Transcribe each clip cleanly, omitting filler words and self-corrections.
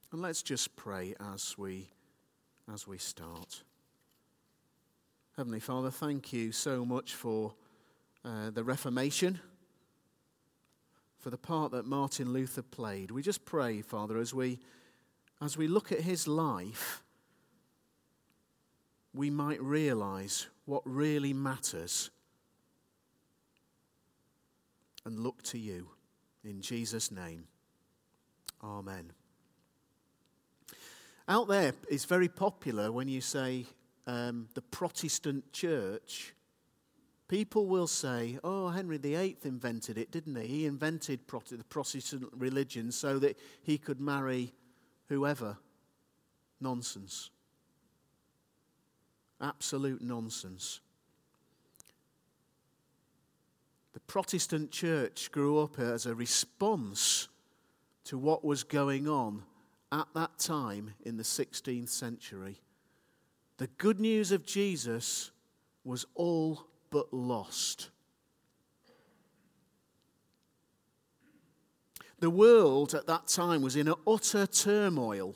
And let's just pray as we start. Heavenly Father, thank you so much for the Reformation, for the part that Martin Luther played. We just pray, Father, as we look at his life, we might realize what really matters and look to you. In Jesus' name, amen. Out there, it's very popular when you say the Protestant church. People will say, oh, Henry VIII invented it, didn't he? He invented the Protestant religion so that he could marry whoever. Nonsense. Absolute nonsense. The Protestant church grew up as a response to what was going on at that time in the 16th century. The good news of Jesus was all but lost. The world at that time was in utter turmoil.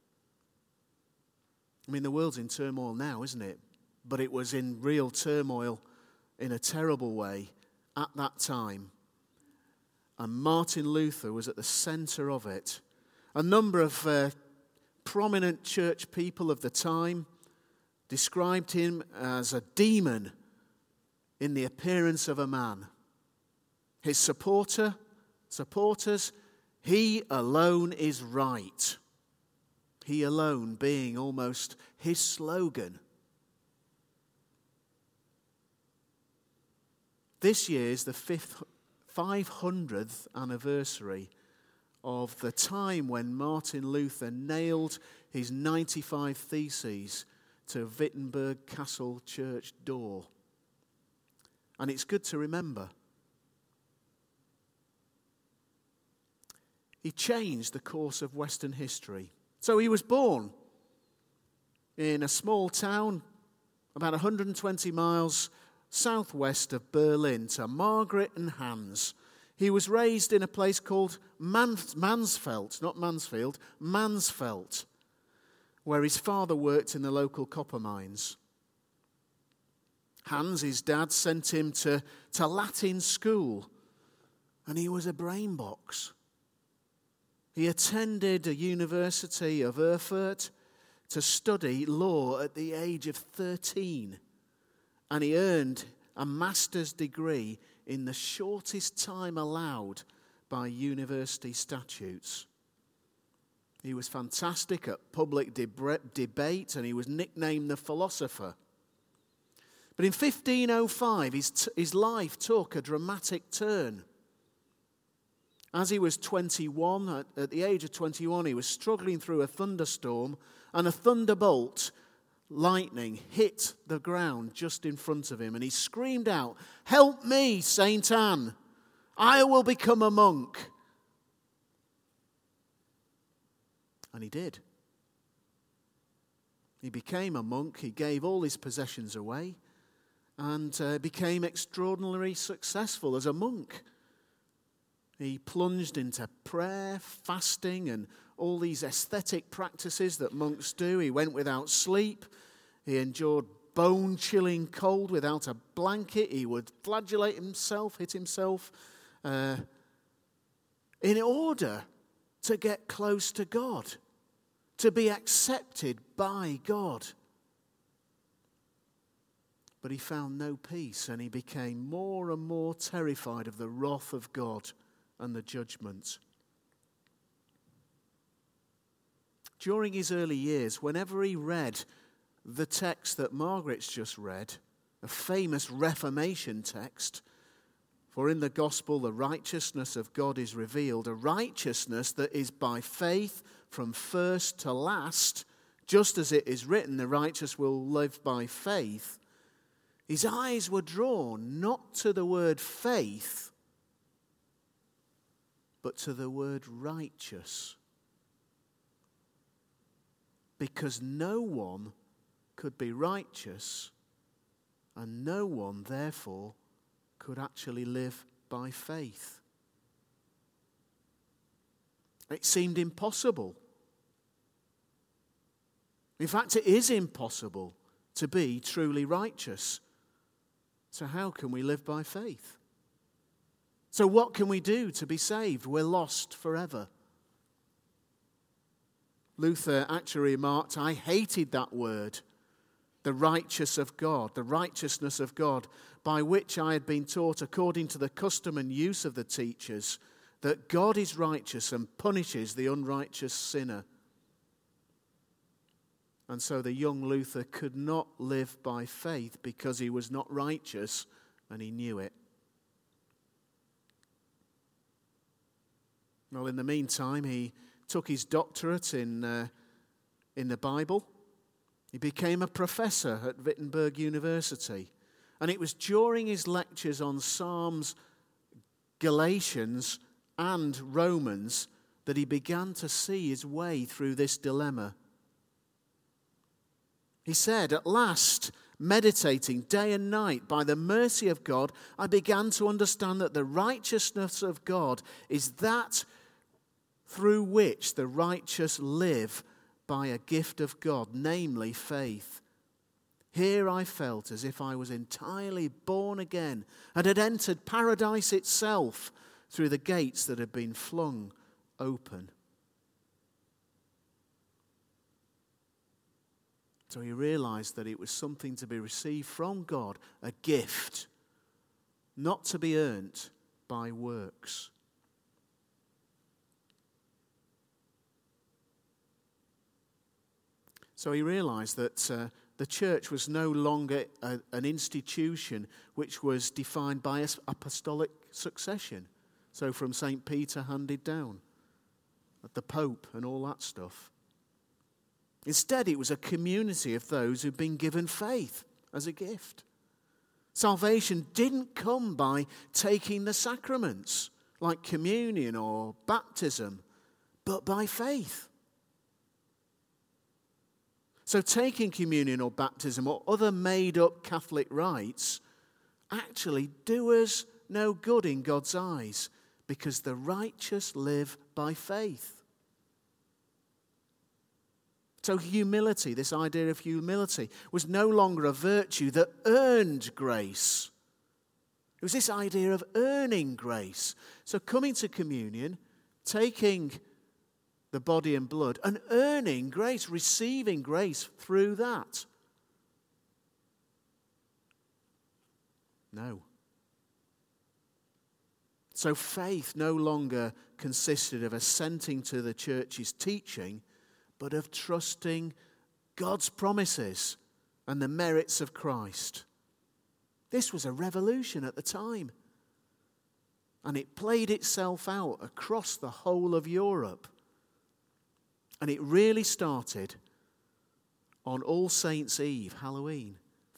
I mean, the world's in turmoil now, isn't it? But it was in real turmoil in a terrible way at that time. And Martin Luther was at the center of it. A number of prominent church people of the time described him as a demon in the appearance of a man. His supporters, he alone is right. He alone being almost his slogan. This year is the 500th anniversary of the time when Martin Luther nailed his 95 Theses to Wittenberg Castle church door. And it's good to remember. He changed the course of Western history. So he was born in a small town about 120 miles southwest of Berlin to Margaret and Hans. He was raised in a place called Mansfeld, not Mansfield, Mansfeld, where his father worked in the local copper mines. Hans, his dad, sent him to Latin school, and he was a brain box. He attended the University of Erfurt to study law at the age of 13, and he earned a master's degree in the shortest time allowed by university statutes. He was fantastic at public debate, and he was nicknamed the philosopher. But in 1505, his life took a dramatic turn. As he was 21, at the age of 21, he was struggling through a thunderstorm, and a thunderbolt, lightning, hit the ground just in front of him. And he screamed out, "Help me, Saint Anne! I will become a monk." And he did. He became a monk. He gave all his possessions away and became extraordinarily successful as a monk. He plunged into prayer, fasting, and all these aesthetic practices that monks do. He went without sleep. He endured bone-chilling cold without a blanket. He would flagellate himself, hit himself, in order to get close to God, to be accepted by God. But he found no peace, and he became more and more terrified of the wrath of God and the judgment. During his early years, whenever he read the text that Margaret's just read, a famous Reformation text, for in the gospel the righteousness of God is revealed, a righteousness that is by faith from first to last, just as it is written, the righteous will live by faith. His eyes were drawn not to the word faith, but to the word righteous. Because no one could be righteous, and no one, therefore, could actually live by faith. It seemed impossible. In fact, it is impossible to be truly righteous. So how can we live by faith? So what can we do to be saved? We're lost forever. Luther actually remarked, I hated that word, the righteous of God, the righteousness of God, by which I had been taught according to the custom and use of the teachers, that God is righteous and punishes the unrighteous sinner. And so the young Luther could not live by faith because he was not righteous and he knew it. Well, in the meantime, he took his doctorate in the Bible. He became a professor at Wittenberg University. And it was during his lectures on Psalms, Galatians, and Romans that he began to see his way through this dilemma. He said, at last, meditating day and night by the mercy of God, I began to understand that the righteousness of God is that through which the righteous live by a gift of God, namely faith. Here I felt as if I was entirely born again and had entered paradise itself through the gates that had been flung open. So he realized that it was something to be received from God, a gift, not to be earned by works. So he realized that the church was no longer an institution which was defined by apostolic succession. So from St. Peter handed down, at the Pope and all that stuff. Instead, it was a community of those who'd been given faith as a gift. Salvation didn't come by taking the sacraments, like communion or baptism, but by faith. So taking communion or baptism or other made-up Catholic rites actually do us no good in God's eyes, because the righteous live by faith. So humility, this idea of humility, was no longer a virtue that earned grace. It was this idea of earning grace. So coming to communion, taking the body and blood, and earning grace, receiving grace through that. No. So faith no longer consisted of assenting to the church's teaching, but of trusting God's promises and the merits of Christ. This was a revolution at the time. And it played itself out across the whole of Europe. And it really started on All Saints' Eve, Halloween,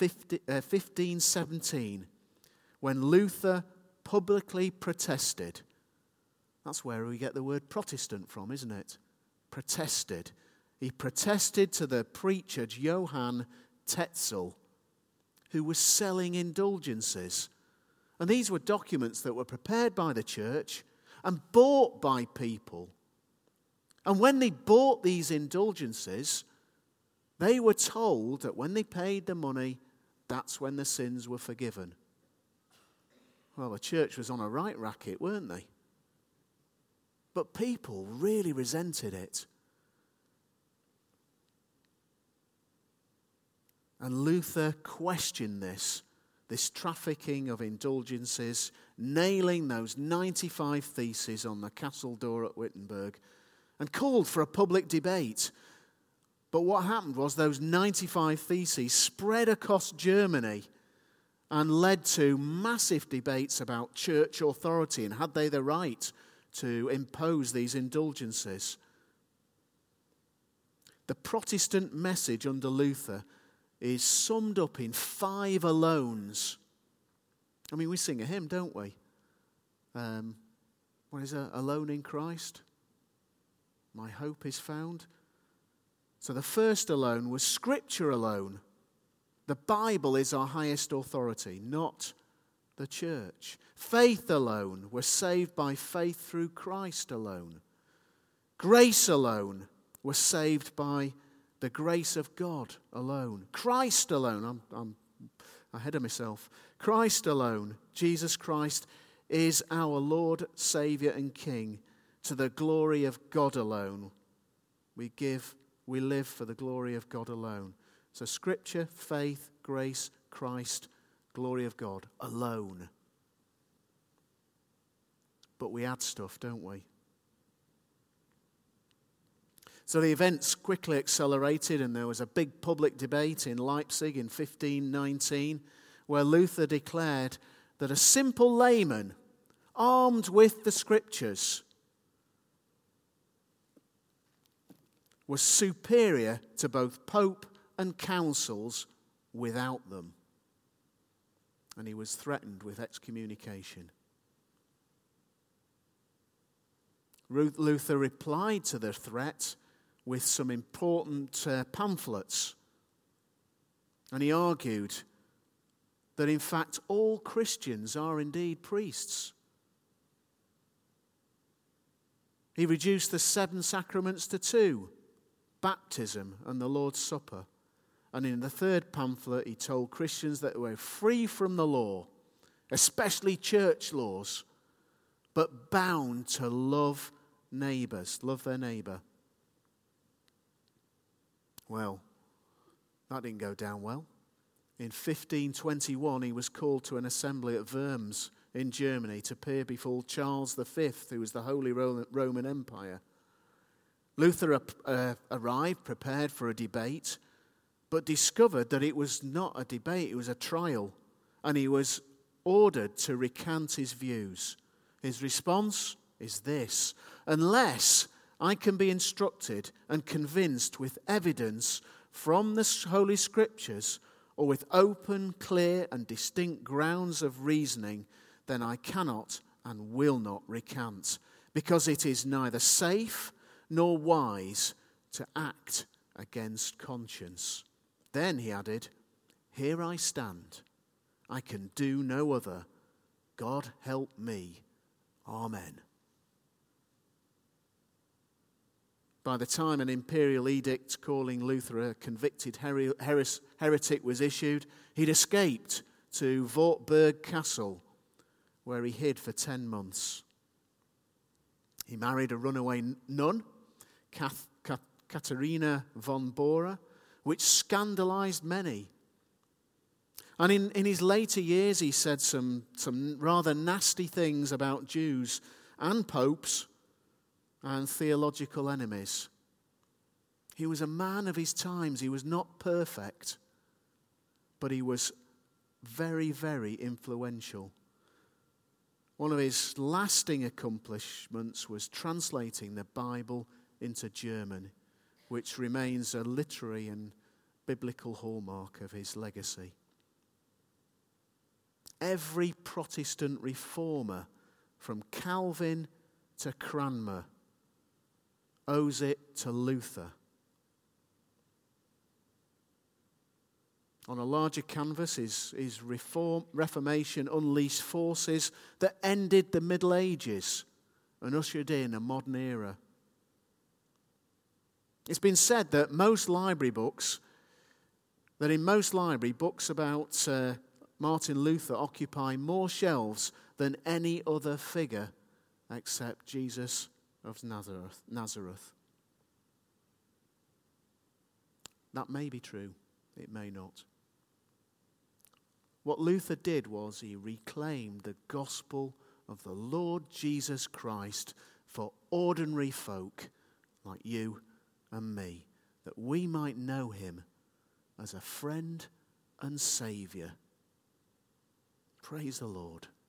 1517, when Luther publicly protested. That's where we get the word Protestant from, isn't it? Protested. He protested to the preacher Johann Tetzel, who was selling indulgences. And these were documents that were prepared by the church and bought by people. And when they bought these indulgences, they were told that when they paid the money, that's when the sins were forgiven. Well, the church was on a right racket, weren't they? But people really resented it. And Luther questioned this trafficking of indulgences, nailing those 95 theses on the castle door at Wittenberg, and called for a public debate. But what happened was those 95 theses spread across Germany and led to massive debates about church authority and had they the right to impose these indulgences. The Protestant message under Luther is summed up in 5 alones. I mean, we sing a hymn, don't we? What is it? Alone in Christ, my hope is found. So the first alone was Scripture alone. The Bible is our highest authority, not the church. Faith alone. We're saved by faith through Christ alone. Grace alone. We're saved by the grace of God alone, Christ alone. I'm ahead of myself. Christ alone, Jesus Christ, is our Lord, Saviour and King, to the glory of God alone. We live for the glory of God alone. So Scripture, faith, grace, Christ, glory of God alone. But we add stuff, don't we? So the events quickly accelerated, and there was a big public debate in Leipzig in 1519 where Luther declared that a simple layman, armed with the Scriptures, was superior to both Pope and councils without them. And he was threatened with excommunication. Luther replied to the threat with some important pamphlets. And he argued that in fact all Christians are indeed priests. He reduced the 7 sacraments to 2, baptism and the Lord's Supper. And in the third pamphlet he told Christians that they were free from the law, especially church laws, but bound to love their neighbour. Well, that didn't go down well. In 1521, he was called to an assembly at Worms in Germany to appear before Charles V, who was the Holy Roman Empire. Luther arrived prepared for a debate, but discovered that it was not a debate, it was a trial, and he was ordered to recant his views. His response is this: unless I can be instructed and convinced with evidence from the Holy Scriptures, or with open, clear and distinct grounds of reasoning, then I cannot and will not recant, because it is neither safe nor wise to act against conscience. Then he added, here I stand. I can do no other. God help me. Amen. By the time an imperial edict calling Luther a convicted heretic was issued, he'd escaped to Wartburg Castle, where he hid for 10 months. He married a runaway nun, Katharina von Bora, which scandalized many. And in his later years, he said some rather nasty things about Jews and popes and theological enemies. He was a man of his times. He was not perfect, but he was very, very influential. One of his lasting accomplishments was translating the Bible into German, which remains a literary and biblical hallmark of his legacy. Every Protestant reformer, from Calvin to Cranmer, owes it to Luther. On a larger canvas, his Reformation unleashed forces that ended the Middle Ages and ushered in a modern era. It's been said that in most library books about Martin Luther occupy more shelves than any other figure except Jesus of Nazareth. That may be true. It may not. What Luther did was he reclaimed the gospel of the Lord Jesus Christ for ordinary folk like you and me, that we might know him as a friend and Saviour. Praise the Lord.